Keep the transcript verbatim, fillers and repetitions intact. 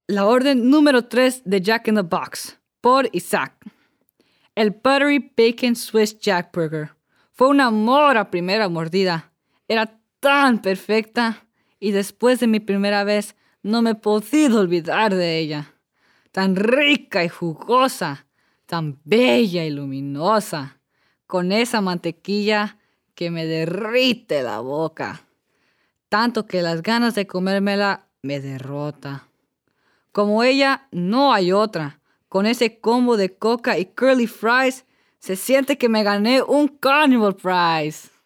La orden número tres de Jack in the Box, por Isaac. El Buttery Bacon Swiss Jack Burger. Fue un amor a primera mordida. Era tan perfecta y después de mi primera vez no me he podido olvidar de ella. Tan rica y jugosa, tan bella y luminosa, con esa mantequilla que me derrite la boca, tanto que las ganas de comérmela me derrota. Como ella no hay otra. Con ese combo de coca y curly fries, se siente que me gané un Carnival Prize.